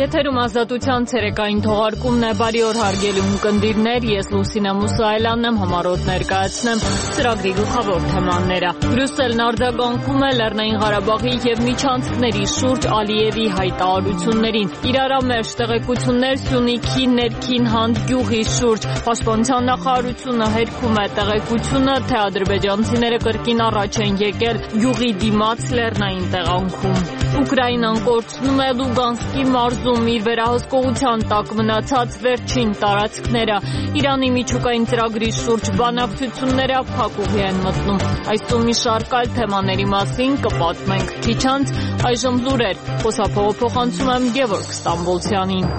Եթերում ազատության ցերեկային թողարկումն է, բարի օր հարգելի ունկնդիրներ, ես Լուսինե Մուսայելյանն եմ, համառոտ ներկայացնեմ ծրագրի գլխավոր թեմաները։ Բրյուսելն արձագանքում է Լեռնային Ղարաբաղի եւ միջանցքների շուրջ Ալիևի հայտարարություններին։ Իրարամերժ տեղեկություններ Սյունիքի ներքին Հանդգյուղի շուրջ։ Պաշտպանության նախարարությունը հերքում է տեղեկությունը, թե ադրբեջանցիները կրկին առաջ են եկել գյուղի դիմաց լեռնային տեղանքում։ Ուկրաինան կորցնում է Լուգանսկի մարզում իր վերահսկողության տակ մնացած վերջին տարածքները։ Իրանի միջուկային ծրագրի շուրջ բանակցությունները փակուղի են մտնում։ Այս ու մի շարք այլ թեմաների մասին կպատմենք քիչ անց, այժմ լուրեր։ Խոսափողը փոխանցում եմ Գևորգ Ստամբոլցյանին։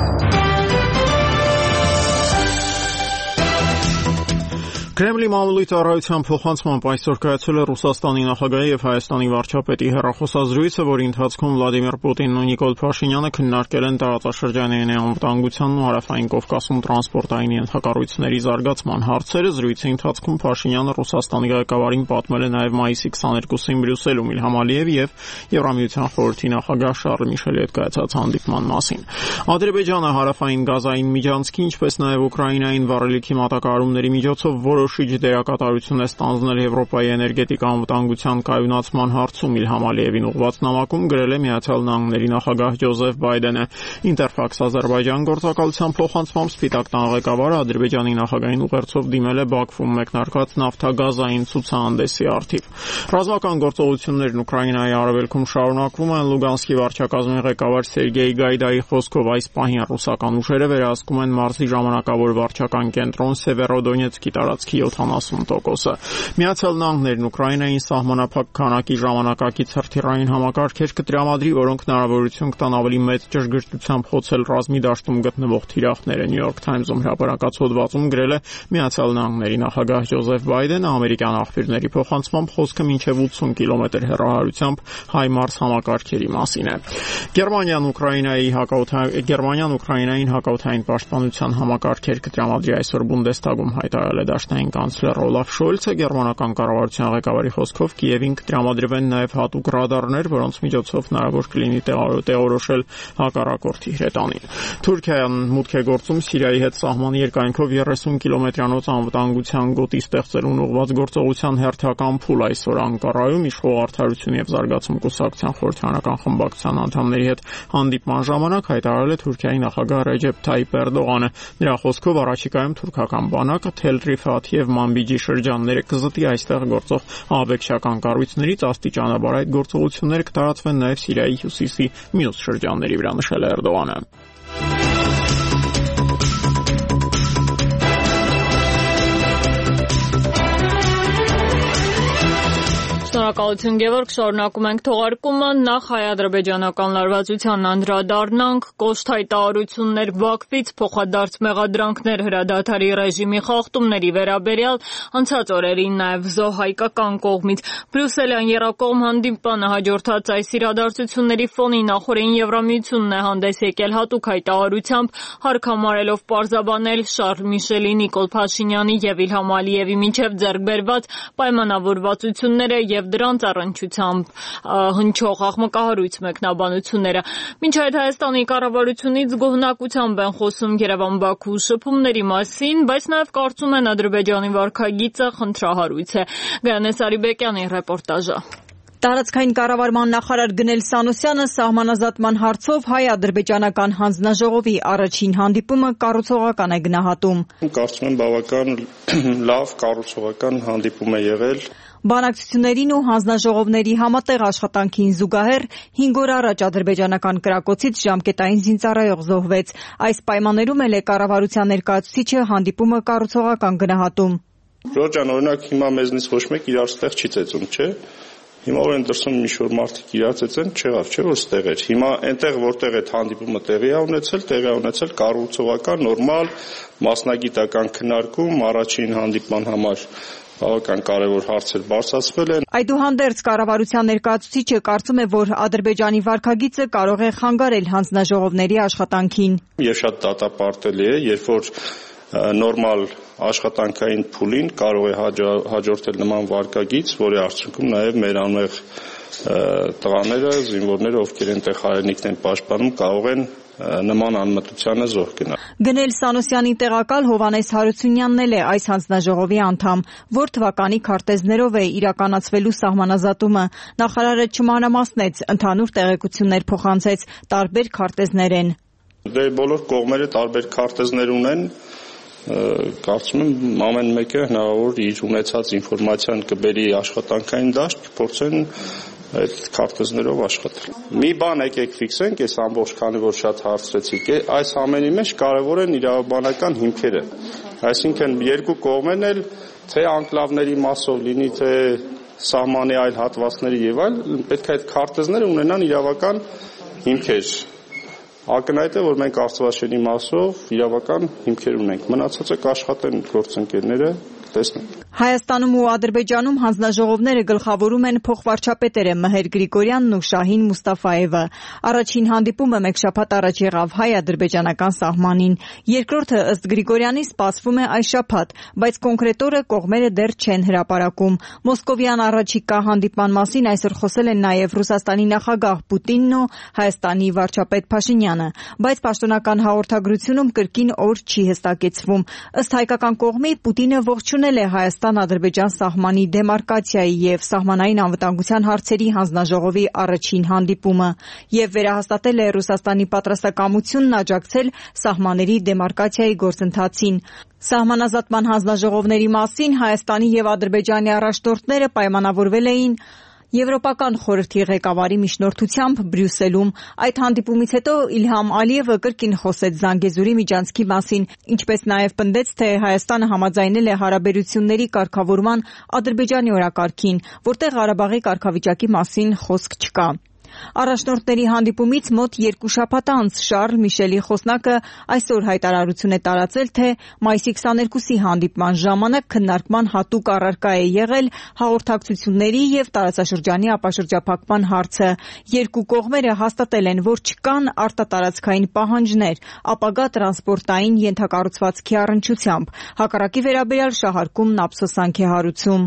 Կրեմլի մամուլի ծառայության փոխանցմամբ այսօր կայացել է Ռուսաստանի նախագահի եւ Հայաստանի վարչապետի հեռախոսազրույցը, որի ընթացքում Վլադիմիր Պուտինն ու Նիկոլ Փաշինյանը քննարկել են տարածաշրջանային անվտանգությանն ու Հարավային Կովկասում տրանսպորտային ենթակառույցների զարգացման հարցերը։ Զրույցի ընթացքում Փաշինյանը Ռուսաստանի ղեկավարին պատմել է նաեւ մայիսի 22-ին Բրյուսելում Իլհամ Ալիևի եւ Եվրամիության խորհրդի նախագահ Շարլ Միշելի հետ կայացած հանդիպման մասին։ Ադրբեջանը հարավային գազային միջանցքի, ինչպես նաեւ Ուկրաինային վառելիքի մատակարարումների միջոցով որոշիչ դերակատարություն է ստանձնել Եվրոպայի էներգետիկ անվտանգության կայունացման հարցում։ Իլհամ Ալիևին ուղղված նամակում գրել է Միացյալ Նահանգների նախագահ Ջոզեֆ Բայդենը։ Ինտերֆաքս Ադրբեջան գործակալության փոխանցմամբ Սպիտակ տան ղեկավարը Ադրբեջանի նախագահին ուղերձով դիմել է Բաքվում մեկնարկած նավթագազային ցուցահանդեսի առթիվ։ Ռազմական գործողություններն Ուկրաինայի արևելքում շարունակվում են։ Լուգանսկի վարչակազմի ղեկավար Սերգեյ Գայդայի խոսքով այս պահին ռուսական ուժերը վերահսկում են մարզի ժամանակավոր վարչական կենտրոն Սևերոդոնեցկի տարածքի 70%-ը։ Միացյալ Նահանգներն Ուկրաինային սահմանափակ քանակի ժամանակակից հրթիռային համակարգեր կտրամադրի, որոնք հնարավորություն կտան ավելի մեծ ճշգրտությամբ խոցել ռազմի դաշտում գտնվող թիրախները։ New York Times-ում հրապարակած հոդվածում գրել է Միացյալ Նահանգների նախագահ Ջոզեֆ Բայդենը, ամերիկյան աղբյուրների փոխանցմամբ խոսքը մինչև 80 կիլոմետր հեռահարությամբ HIMARS համակարգերի մասին է։ Գերմանիան Ուկրաինային հակաօդային պաշտպանության համակարգեր կտրամադրի այսօր Բունդեսթագում հայտարարել է դաշնային կանցլեր Օլաֆ Շոլցը։ Գերմանական կառավարության ղեկավարի խոսքով Կիևին կտրամադրվեն նաև հատուկ ռադարներ, որոնց միջոցով հնարավոր կլինի տեղորոշել հակառակորդի հրետանին։ Թուրքիան մուտք է գործում Սիրիայի հետ սահմանի երկայնքով 30 կիլոմետրանոց անվտանգության գոտի ստեղծելուն ուղղված գործողության հերթական փուլ այսօր Անկարայում իշխող Արդարություն եւ զարգացում կուսակցության խորհրդարանական խմբակցության անդամների հետ հանդիպման ժամանակ հայտարարել է Թուրքիայի նախագահ Ռեջեփ Թայիպ Էրդողանը։ Նրա խոսքով առաջիկայում թուրքական բանակը Թել Ռիֆաթ եւ Մանբիջի շրջանները կզտի այստեղ գործող ահաբեկչական կառույցներից աստիճանաբար այդ գործողությունները կտարածվեն նաեւ Սիրիայի հյուսիսի մյուս շրջանների վրա, նշել է Էրդողանը։ Շնորհակալություն Գևորգ, շարունակում ենք թողարկումը։ Նախ հայ-ադրբեջանական լարվածության անդրադառնանք, կոշտ հայտարարություններ Բաքվից, փոխադարձ մեղադրանքներ հրադադարի ռեժիմի խախտումների վերաբերյալ, անցած օրերին նաև զոհ հայկական կողմից։ Բրյուսելյան եռակողմ հանդիպանը հաջորդած այս իրադարձությունների ֆոնին նախորդին Եվրամիությունն է հանդես եկել հատուկ հայտարարությամբ, հարկամարելով պարզաբանել Շարլ Միշելի, Նիկոլ Փաշինյանի եւ Իլհամ Ալիևի միջև ձեռք բերված պայմանավորվածությունները եւ դրանց առնչությամբ հնչող աղմկահարույց մեկնաբանությունները։ Մինչ այդ Հայաստանի կառավարությունից գոհնակությամբ են խոսում Երևան-Բաքու շփումների մասին, բայց նաև կարծում են Ադրբեջանի վարքագիծը խնդրահարույց է։ Գայանե Սարիբեկյանի ռեպորտաժը։ Տարածքային կառավարման նախարար Գնել Սանոսյանը սահմանազատման հարցով հայ-ադրբեջանական հանձնաժողովի առաջին հանդիպումը կառուցողական է գնահատում։ Կարծում եմ բավական լավ կառուցողական հանդիպում է եղել։ Բանակցություններին ու հանձնաժողովների համատեղ աշխատանքին զուգահեռ 5 օր առաջ ադրբեջանական կրակոցից ժամկետային զինծառայող զոհվեց։ Այս պայմաններում էլ է կառավարության ներկայացուցիչը հանդիպումը կառուցողական գնահատում։ Ռոջան, օրինակ հիմա մեզնից ոչ մեկ իրար ստեղ չի ծեծում, չէ՞։ Հիմա որ են դրսում ինչ-որ մարդիկ իրար ծեծեն, չեղավ, չէ՞ որ ստեղ էր։ Հիմա այնտեղ որտեղ այդ հանդիպումը տեղի է ունեցել կառուցողական, նորմալ, մասնագիտական քննարկում, առաջին հանդիպման համար բավական կարևոր հարցեր բարձրացվել են։ Այդուհանդերձ կառավարության ներկայացուցիչը կարծում է, որ Ադրբեջանի վարքագիծը կարող է խանգարել հանձնաժողովների աշխատանքին։ Եվ շատ դատապարտելի է, երբ որ նորմալ աշխատանքային փուլին կարող է հաջորդել նման վարքագիծ, որի արդյունքում նաև մեր անմեղ տղաները, զինվորները, ովքեր այնտեղ հայրենիքն են պաշտպանում, կարող են նման անմտությանը զոհ գնալ։ Գնել Սանոսյանի տեղակալ Հովհաննես Հարությունյանն էլ է այս հանձնաժողովի անդամ, որ թվականի քարտեզներով է իրականացվելու սահմանազատումը։ Նախարարը չմանրամասնեց, ընդհանուր տեղեկություններ փոխանցեց, տարբեր քարտեզներ են։ Դե բոլոր կողմերը տարբեր քարտեզներ ունեն, կարծում եմ ամեն մեկը հնարավոր իր ունեցած ինֆորմացիան կբերի աշխատանքային դաշտ, կփորձեն այդ քարտեզներով աշխատել։ Մի բան եկեք ֆիքսենք, այս ամբողջ քանի որ շատ հարցրեցիք, այս ամենի մեջ կարևոր են իրավաբանական հիմքերը։ Այսինքն երկու կողմերն էլ թե անկլավների մասով լինի, թե սահմանի այլ հատվածների եւ այլ, պետք է այդ քարտեզները ունենան իրավական հիմքեր։ Ակնհայտ է, որ մենք Արցախաշենի մասով իրավական հիմքեր ունենք։ Մնացածը կաշխատեն գործընկերները, տեսնենք։ Հայաստանում ու Ադրբեջանում հանձնաժողովները գլխավորում են փոխվարչապետերը Մհեր Գրիգորյանն ու Շահին Մուստաֆաևը։ Առաջին հանդիպումը մեկ շաբաթ առաջ եղավ հայ-ադրբեջանական սահմանին։ Երկրորդը ըստ Գրիգորյանի սպասվում է այս շաբաթ, բայց կոնկրետ օրը կողմերը դեռ չեն հրապարակում։ Մոսկովյան առաջիկա հանդիպման մասին այսօր խոսել են նաև Ռուսաստանի նախագահ Պուտինն ու Հայաստանի վարչապետ Փաշինյանը, բայց պաշտոնական հաղորդագրությունում կրկին օր չի հստակեցվում։ Ըստ հայկական կողմի Պուտինը ողջունել է Հայաստան-Ադրբեջան սահմանի դեմարկացիայի եւ սահմանային անվտանգության հարցերի հանձնաժողովի առաջին հանդիպումը եւ վերահաստատել է Ռուսաստանի պատրաստակամությունն աջակցել սահմանների դեմարկացիայի գործընթացին։ Սահմանազատման հանձնաժողովների մասին Հայաստանի եւ Ադրբեջանի առաջնորդները պայմանավորվել էին Եվրոպական խորհրդի ղեկավարի միջնորդությամբ Բրյուսելում։ Այդ հանդիպումից հետո Իլհամ Ալիևը կրկին խոսեց Զանգեզուրի միջանցքի մասին, ինչպես նաև պնդեց, թե Հայաստանը համաձայնել է հարաբերությունների կարգավորման Ադրբեջանի օրակարգին, որտեղ Ղարաբաղի կարգավիճակի մասին խոսք չկա։ Առաջնորդների հանդիպումից մոտ 2 շաբաթ անց Շարլ Միշելի խոսնակը այսօր հայտարարություն է տարածել, թե մայիսի 22-ի հանդիպման ժամանակ քննարկման հատուկ առարկա է եղել հաղորդակցությունների եւ տարածաշրջանի ապաշրջափակման հարցը։ Երկու կողմերը հաստատել են, որ չկան արտատարածքային պահանջներ ապագա տրանսպորտային ենթակառուցվածքի առնչությամբ։ Հակառակի վերաբերյալ շահարկումն ափսոսանք է հարուցում։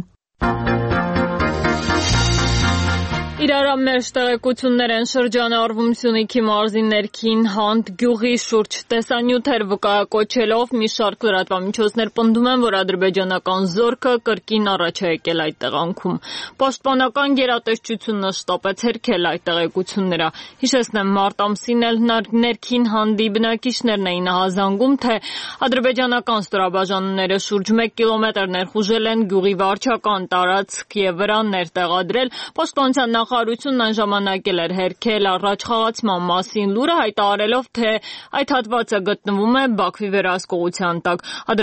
Իրարամերժ տեղեկություններ են շրջանառվում Սյունիքի մարզի ներքին Հանդ գյուղի շուրջ տեսանյութեր վկայակոչելով մի շարք լրատվամիջոցներ պնդում են, որ ադրբեջանական զորքը կրկին առաջ է եկել այդ տեղանքում։ Պաշտպանական գերատեսչությունը շտապեց հերքել այդ տեղեկությունները։ Հիշեցնեմ, մարտ ամսին էլ ներքին Հանդի բնակիչներն էին ահազանգում, թե ադրբեջանական ստորաբաժանումները շուրջ 1 կիլոմետր ներխուժել են գյուղի վարչական տարածք եւ վրաններ տեղադրել։ Պաշտպանության նախարարությունն այն ժամանակ էր հերքել առաջ խաղացման մասին լուրը, հայտարարելով, թե այդ հատվածը գտնվում է Բաքվի վերահսկողության տակ։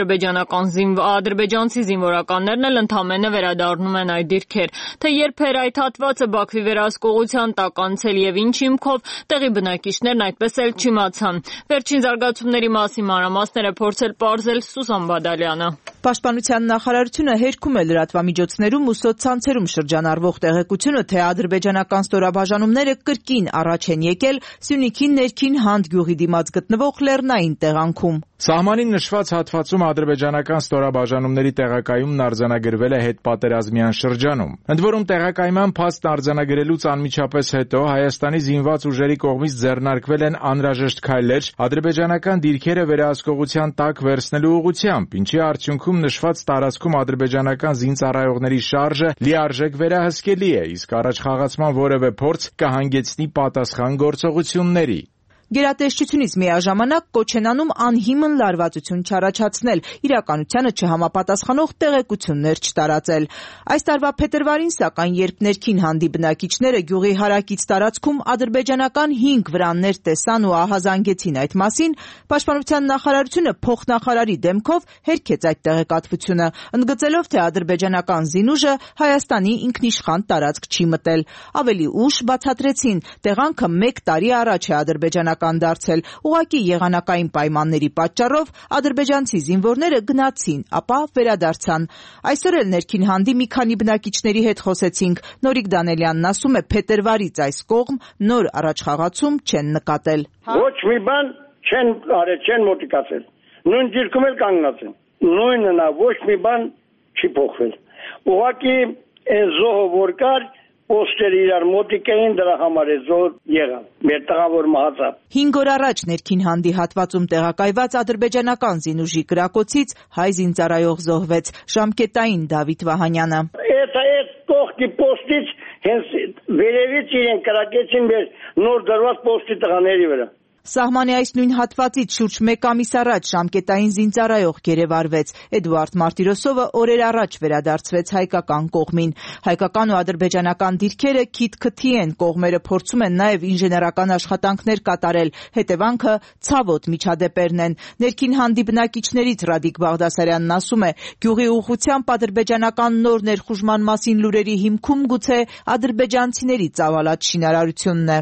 Ադրբեջանցի զինվորականներն էլ ընդամենը վերադառնում են այդ դիրքեր։ Թե երբ էր այդ հատվածը Բաքվի վերահսկողության տակ անցել եւ ինչ հիմքով, տեղի բնակիչներն այդպես էլ չիմացան։ Վերջին զարգացումների մասին մանրամասները փորձել պարզել Սուսան Բադալյանը։ Պաշտպանության նախարարությունը հերքում է լրատվամիջոցներում ու սոցցանցերում շրջանառվող տեղեկությունը, թե ադրբեջանական ստորաբաժանումները կրկին առաջ են եկել Սյունիքի ներքին Հանդ գյուղի դիմաց գտնվող լեռնային տեղանքում։ Սահմանին նշված հատվածում ադրբեջանական ստորաբաժանումների տեղակայումն արձանագրվել է հետպատերազմյան շրջանում։ Ընդ որում տեղակայման փաստ արձանագրելուց անմիջապես հետո Հայաստանի զինված ուժերի կողմից ձեռնարկվել են անհրաժեշտ քայլեր ադրբեջանական դիրքերը վերահսկողության տակ վերցնելու ուղղությամբ, ինչի արդյունքում նշված տարածքում ադրբեջանական զինծառայողների շարժը լիարժեք վերահսկելի է, իսկ առաջխաղացման որևէ փորձ կհանգեցնի պատասխան գործողությունների։ Գերատեսչությունից միաժամանակ կոչ են անում անհիմն լարվածություն չառաջացնել, իրականությանը չհամապատասխանող տեղեկություններ չտարածել։ Այս տարվա փետրվարին, սակայն, երբ ներքին Հանդի բնակիչները գյուղի հարակից տարածքում ադրբեջանական 5 վրաններ տեսան ու ահազանգեցին այդ մասին, Պաշտպանության նախարարությունը փոխնախարարի դեմքով հերքեց այդ տեղեկատվությունը, ընդգծելով, թե ադրբեջանական զինուժը Հայաստանի ինքնիշխան տարածք չի մտել։ Ավելի ուշ բացատրեցին, տեղանքը 1 տարի առաջ է ադրբեջանական դարձել, ուղղակի եղանակային պայմանների պատճառով ադրբեջանցի զինվորները գնացին, ապա վերադարձան։ Այսօր էլ ներքին Հանդի մի քանի բնակիչների հետ խոսեցինք։ Նորիկ Դանելյանն ասում է, փետրվարից այս կողմ նոր առաջխաղացում չեն նկատել։ Ոչ մի բան չեն արել, չեն մոտիկացել։ Նույն դիրքում էլ կանգնած են։ Նույնն է, ոչ մի բան չի փոխվել։ Ուղղակի այն զոհը որ կար, պոստերը իրար մոտիկ էին, դրա համար է զոհ եղավ, մեր տղավոր մահացավ։ 5 օր առաջ ներքին հատվածում տեղակայված ադրբեջանական զինուժի կրակոցից հայ զինծառայող զոհվեց, ժամկետային Դավիթ Վահանյանը։ Այդ կողքի պոստից հենց վերևից իրեն կրակեցին մեր նոր դրված պոստի տղաների վրա։ Սահմանի այս նույն հատվածից շուրջ 1 ամիս առաջ ժամկետային զինծառայող գերեվարվեց։ Էդուարդ Մարտիրոսովը օրեր առաջ վերադարձվեց հայկական կողմին։ Հայկական ու ադրբեջանական դիրքերը քիթ-քթի են, կողմերը փորձում են նաև ինժեներական աշխատանքներ կատարել, հետևանքը ցավոտ միջադեպերն են։ Ներքին հանդի բնակիչներից Ռադիկ Բաղդասարյանն ասում է, գյուղի ուղղությամբ ադրբեջանական նոր ներխուժման մասին լուրերի հիմքում գուցե ադրբեջանցիների ծավալած շինարարությունն է։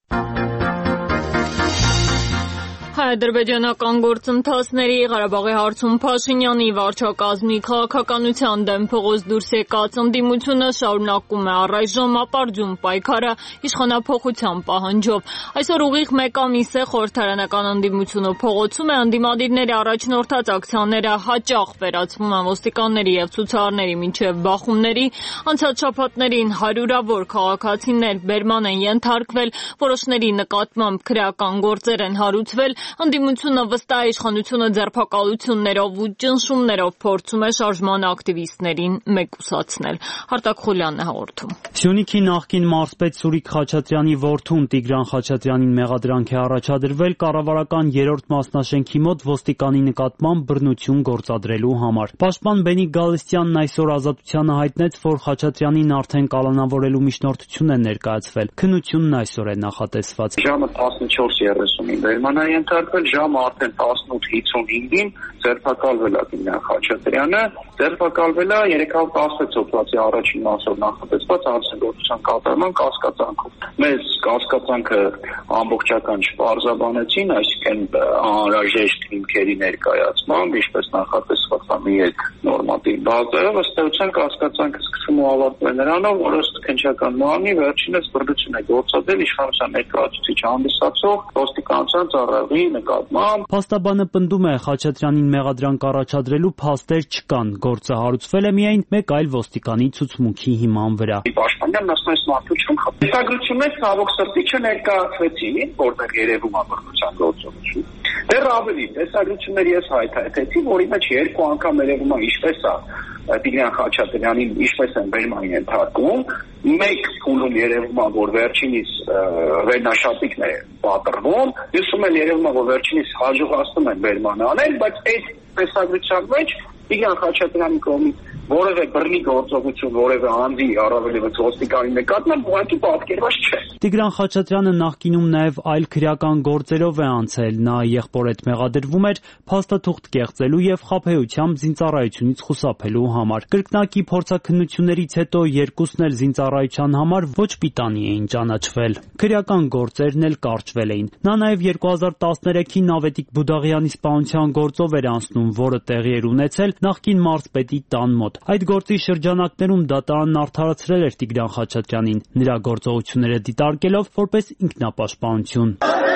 Հայ-ադրբեջանական գործընթացների Ղարաբաղի հարցում Փաշինյանի վարչակազմի քաղաքականության դեմ փողոց դուրս եկած ընդդիմությունը շարունակում է առայժմ ապարդյուն պայքարը իշխանափոխության պահանջով։ Այսօր ուղիղ 1 ամիս է խորհրդարանական ընդդիմությունը փողոցում է, ընդդիմադիրների առաջնորդած ակցիաները հաճախ վերածվում են ոստիկանների եւ ցուցարարների մինչեւ բախումների։ Անցած շաբաթներին հարյուրավոր քաղաքացիներ բերման են ենթարկվել, որոշների նկատմամբ քրեական գործեր են հարուցվել։ Ընդդիմությունը վստահ իշխանությունը ձերբակալություններով ու ճնշումներով փորձում է շարժման ակտիվիստներին մեկուսացնել։ Հարտակ Խուլյանն է հաղորդում։ Սյունիքի նախկին մարզպետ Սուրիկ Խաչատրյանի որդուն Տիգրան Խաչատրյանին մեղադրանք է առաջադրվել կառավարական 3-րդ մասնաշենքի մոտ ոստիկանի նկատմամբ բռնություն գործադրելու համար։ Պաշտպան Բենիկ Գալստյանն այսօր Ազատությանը հայտնեց, որ Խաչատրյանին արդեն կալանավորելու միջնորդություն է ներկայացվել։ Քննությունն այսօր է նախատեսված։ Ժամը 14:30-ին բերման ենթարկվել, ժամը արդեն 18:55-ին ձերբակալվել է Տիգրան Խաչատրյանը, ձերբակալվել է 316 հոդվածի առաջին մասով նախատեսված հանցագործության կատարման կասկածանքով։ Մեզ կասկածանքը ամբողջական չպարզաբանեցին, այսինքն անհրաժեշտ հիմքերի ներկայացմամբ, ինչպես նախատեսված է մի նորմատիվ բազայով, ըստ էության կասկածանքը սկսում ու ավարտվում է նրանով, որ ըստ քննչական նորմի վերջինս բռնություն է գործադրել իշխանության ներկայացուցիչ հանդիսացող ոստիկանության ծառայողի նկատմամբ։ Փաստաբանը պնդում է, Խաչատրյանին մեղադրանք առաջադրելու փաստեր չկան, գործը հարուցվել է միայն մեկ այլ ոստիկանի ցուցմունքի հիման վրա։ Պաշտպանյանն ասում է, մարդու չեմ խփել։ Տեսագրություններ ցավոք սրտի չներկայացվեցին, որտեղ երևում է բռնության գործողություն։ Դեռ ավելի, տեսագրություններ ես հայտարարեցի, որի մեջ 2 անգամ երևում է ինչպես է Տիգրան Խաչատրյանին ինչպես են բերման ենթարկում, մեկ փուլում երևում է, որ վերջինիս վերնաշապիկն է պատռվում, մյուսում էլ երևում է, որ վերջինիս հաջողացնում են բերման անել, բայց այդ տեսագրության մեջ Տիգրան Խաչատրյանի կողմից որևէ բռնի գործողություն, որևէ անձի առավելևս ոստիկանի նկատմամբ ուղղակի պատկերված չէ։ Տիգրան Խաչատրյանը նախկինում նաև այլ քրեական գործերով է անցել, նա եղբորեդ մեղադրվում էր փաստաթուղթ կեղծելու եւ խաբեությամբ զինծառայությունից խուսափելու համար։ Կրկնակի փորձաքննություններից հետո երկուսն էլ զինծառայության համար ոչ պիտանի էին ճանաչվել։ Քրեական գործերն էլ կարճվել էին։ Նա նաև 2013-ին Ավետիք Բուդաղյանի սպանության գործով էր անցնում, որը տեղի էր ունեցել նախկին մարզպետի տան մոտ։ Այդ գործի շրջանակներում դատարանն արդարացրել էր Տիգրան Խաչատրյանին, նրա գործողությունները դիտարկելով որպես ինքնապաշտպանություն։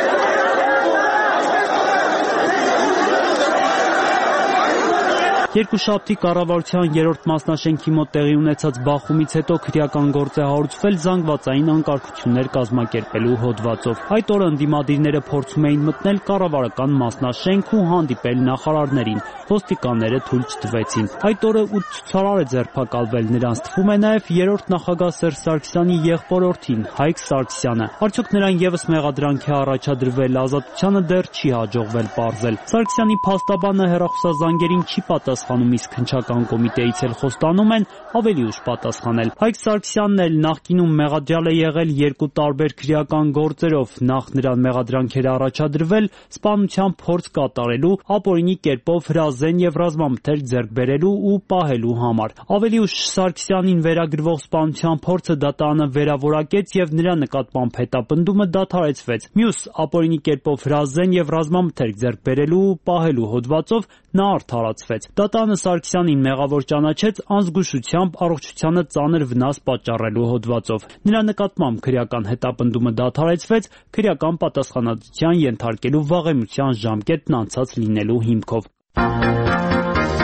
Երկուշաբթի կառավարության 3-րդ մասնաշենքի մոտ տեղի ունեցած բախումից հետո քրեական գործ է հարուցվել զանգվածային անկարգություններ կազմակերպելու հոդվածով։ Այդ օրը ընդդիմադիրները փորձում էին մտնել կառավարական մասնաշենք ու հանդիպել նախարարներին։ Ոստիկանները թույլ չտվեցին։ Այդ օրը 8 ցուցարար է ձերբակալվել, նրանց թվում է նաև 3-րդ նախագահ Սերժ Սարգսյանի եղբորորդին Հայկ Սարգսյանը։ Արդյոք նրան եւս մեղադրանք է առաջադրվել, Ազատությանը դեռ չի հաջողվել պարզել։ Սարգսյանի փաստաբանը հեռախոսազանգերին չի պատասխանում, իսկ քննչական կոմիտեից էլ խոստանում են ավելի ուշ պատասխանել։ Հայկ Սարգսյանն էլ նախկինում մեղադրյալ է եղել 2 տարբեր քրեական գործերով, նախ նրան մեղադրանքեր առաջադրվել սպանության փորձ կատարելու, ապօրինի կերպով հրազեն եւ ռազմամթերք ձեռք բերելու ու պահելու համար։ Ավելի ուշ Սարգսյանին վերագրվող սպանության փորձը դատարանը վերավորակեց եւ նրա նկատմամբ հետապնդումը դադարեցվեց։ Մյուս ապօրինի կերպով հրազեն եւ ռազմամթերք ձեռք բերելու ու պահելու հոդվածով նա արդարացվեց։ Դատարանը Սարգսյանին մեղավոր ճանաչեց անզգուշությամբ առողջությանը ծանր վնաս պատճառելու հոդվածով։ Նրա նկատմամբ քրեական հետապնդումը դադարեցվեց քրեական պատասխանատվության ենթարկելու վաղեմության ժամկետն անցած լինելու հիմքով։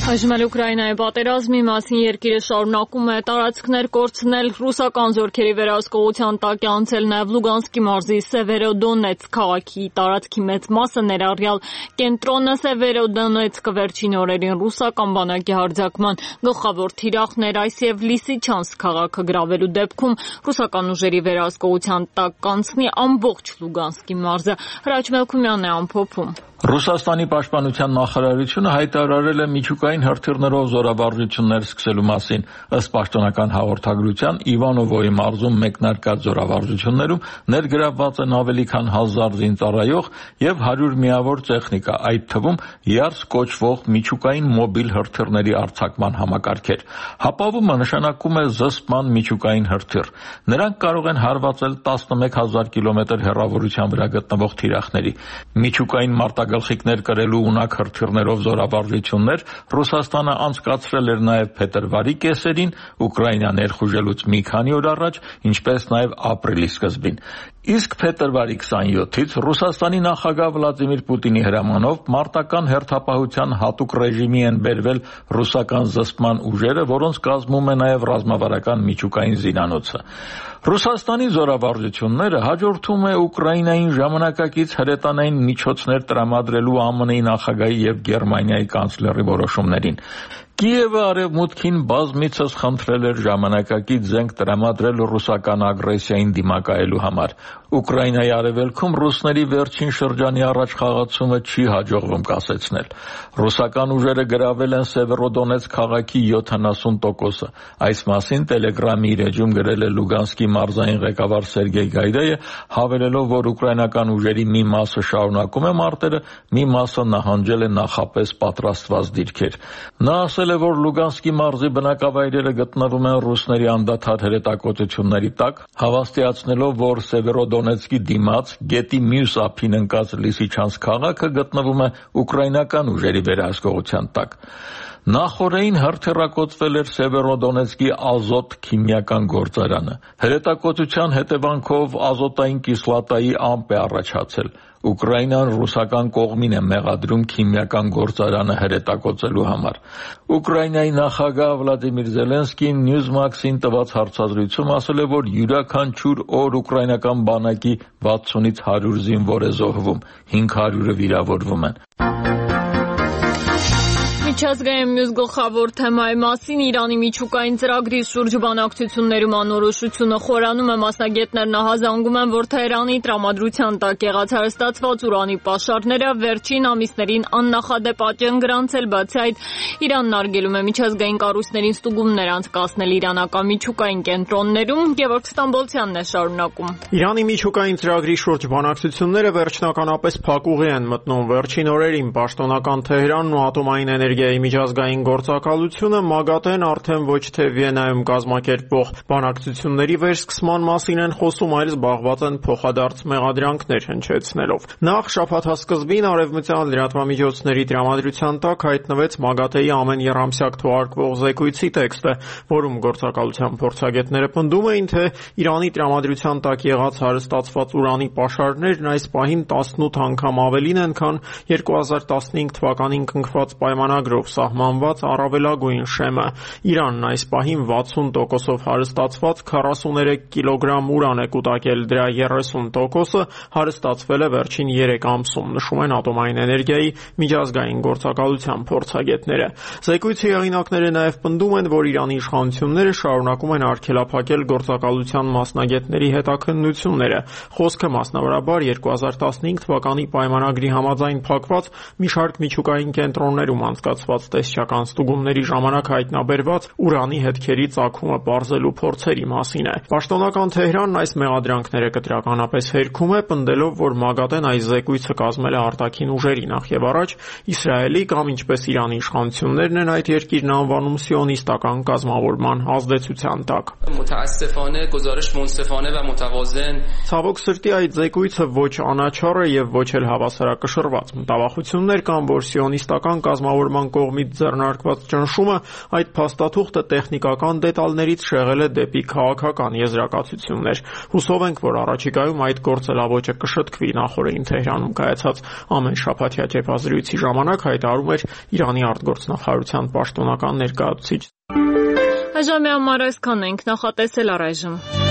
Այժմ Ուկրաինայի պատերազմի մասին երկիրը շարունակում է տարածքներ կորցնել, ռուսական զորքերի վերահսկողության տակ է անցել նաև Լուգանսկի մարզի Սևերոդոնեցկ քաղաքի տարածքի մեծ մասը, ներառյալ կենտրոնը Սևերոդոնեցկը վերջին օրերին ռուսական բանակի հարձակման գլխավոր թիրախներ, այս եւ Լիսիչանսկ քաղաքը գրավելու դեպքում ռուսական ուժերի վերահսկողության տակ կանցնի ամբողջ Լուգանսկի մարզը։ Հրաչ Մելքումյանն է ամփոփում։ Ռուսաստանի պաշտպանության նախարարությունը հայտարարել է միջուկային հրթիռներով զորավարժություններ սկսելու մասին։ Ըստ պաշտոնական հաղորդագրության, Իվանովոյի մարզում մեկնարկած զորավարժություններում ներգրավված են ավելի քան 1000 զինծառայող եւ 100 միավոր տեխնիկա, այդ թվում ԵԱՐՍ կոչվող միջուկային մոբիլ հրթիռների արձակման համակարգեր։ Հապավումը նշանակում է զսպման միջուկային հրթիռ։ Նրանք կարող են հարվածել 11000 կիլոմետր հեռավորության վրա գտնվող թիրախների։ Միջուկային գլխիկներ կրելու ունակ հրթիռներով զորավարժություններ Ռուսաստանը անցկացրել էր նաև փետրվարի կեսերին, Ուկրաինա ներխուժելուց մի քանի օր առաջ, ինչպես նաև ապրիլի սկզբին։ Իսկ փետրվարի 27-ից Ռուսաստանի նախագահ Վլադիմիր Պուտինի հրամանով մարտական հերթապահության հատուկ ռեժիմի են բերվել ռուսական զսպման ուժերը, որոնց կազմում է նաև ռազմավարական միջուկային զինանոցը։ Ռուսաստանի զորավարժությունները հաջորդում է Ուկրաինային ժամանակակից հրետանային միջոցներ տրամադրելու ԱՄՆ-ի նախագահի եւ Գերմանիայի կանցլերի որոշումներին։ Կիևը արևմուտքին բազմիցս խնդրել էր ժամանակակից զենք տրամադրել ռուսական ագրեսիային դիմակայելու համար։ Ուկրաինայի արևելքում ռուսների վերջին շրջանի առաջխաղացումը չի հաջողվում կասեցնել։ Ռուսական ուժերը գրավել են Սևերոդոնեցկ քաղաքի 70%-ը։ Այս մասին Telegram-ի իր էջում գրել է Լուգանսկի մարզային ղեկավար Սերգեյ Գայդայը, հավելելով, որ ուկրաինական ուժերի մի մասը շարունակում է մարտերը, մի մասը նահանջել է նախապես պատրաստված դիրքեր։ Նա ասել է, որ Լուգանսկի մարզի բնակավայրերը գտնվում են ռուսների անդադար հրետակոծությունների տակ, հավաստիացնելով, որ Սևերոդոնեցկի դիմաց գետի մյուս ափին ընկած Լիսիչանսկ քաղաքը գտնվում է ուկրաինական ուժերի վերահսկողության տակ։ Նախորդին հրթիռակոծվել էր Սևերոդոնեցկի ազոտ քիմիական գործարանը։ Հրետակոծության հետևանքով ազոտային կիսլատայի ամպ է առաջացել։ Ուկրաինան ռուսական կողմին է մեղադրում քիմիական գործարանը հրետակոծելու համար։ Ուկրաինայի նախագահ Վլադիմիր Զելենսկին Newsmax-ին տված հարցազրույցում ասել է, որ յուրաքանչյուր օր ուկրաինական բանակի 60-ից 100 զինվոր է զոհվում, 500-ը վիրավորվում են։ Միջազգային մյուս գլխավոր թեմայի մասին Իրանի միջուկային ծրագրի շուրջ բանակցություններում անորոշությունը խորանում է, մասնագետներն ահազանգում են, որ Թեհրանի տրամադրության տակ եղած հարստացված ուրանի պաշարները վերջին ամիսներին աննախադեպ աճ են գրանցել, բացի այդ Իրանն արգելում է միջազգային կառույցներին ստուգումներ անցկացնել իրանական միջուկային կենտրոններում։ Գևորգ Ստամբոլցյանն է շարունակում։ Իրանի միջուկային ծրագրի շուրջ բանակցությունները վերջնականապես փակուղի են մտնում։ Վերջին օրերին պաշտոնական Թեհրանն ու ատոմային էներգիայի միջազգային գործակալությունը ՄԱԳԱՏԵ-ն արդեն ոչ թե Վիեննայում կազմակերպվող բանակցությունների վերսկսման մասին են խոսում, այլ զբաղված են փոխադարձ մեղադրանքներ հնչեցնելով։ Նախ շաբաթասկզբին արևմտյան լրատվամիջոցների տրամադրության տակ հայտնվեց ՄԱԳԱՏԵ-ի ամեն եռամսյակ թողարկվող զեկույցի տեքստը, որում գործակալության փորձագետները պնդում էին, թե Իրանի տրամադրության տակ եղած հարստացված ուրանի պաշարներն այս պահին 18 անգամ ավելին են, քան 2015 թվականին կնքված պայմանագրով սահմանված առավելագույն շեմը։ Իրանն այս պահին 60%-ով հարստացված 43 կիլոգրամ ուրան է կուտակել, դրա 30%-ը հարստացվել է վերջին 3 ամսում, նշում են ատոմային էներգիայի միջազգային գործակալության փորձագետները։ Զեկույցի հեղինակները նաև պնդում են, որ Իրանի իշխանությունները շարունակում են արգելափակել գործակալության մասնագետների հետաքննությունները։ Խոսքը մասնավորաբար 2015 թվականի պայմանագրի համաձայն փակված մի շարք միջուկային կենտրոններում անցկացված տեսչական ստուգումների ժամանակ հայտնաբերված ուրանի հետքերի ծագումը պարզելու փորձերի մասին է։ Պաշտոնական Թեհրանն այս մեղադրանքները կտրականապես հերքում է, պնդելով, որ ՄԱԳԱՏԵ-ն այս զեկույցը կազմել է արտաքին ուժերի նախևառաջ Իսրայելի կամ ինչպես Իրանի իշխանություններն են այդ երկիրն անվանում սիոնիստական կազմավորման ազդեցության տակ։ Ցավոք սրտի այդ զեկույցը ոչ անաչառ է եւ ոչ էլ հավասարակշռված։ Մտավախություններ կան, որ սիոնիստական կազմավորման կողմից ձեռնարկված ճնշումը այդ փաստաթուղթը տեխնիկական դետալներից շեղել է դեպի քաղաքական եզրակացություններ։ Հուսով ենք, որ առաջիկայում այդ գործելավոճը կշտկվի, նախորդին Թեհրանում կայացած ամեն շաբաթյա կեպազրույցի ժամանակ հայտարարում էր Իրանի արտգործնախարարության պաշտոնական ներկայացուցիչ։ Այժմ համար այսքան ենք, նախատեսել առայժմ։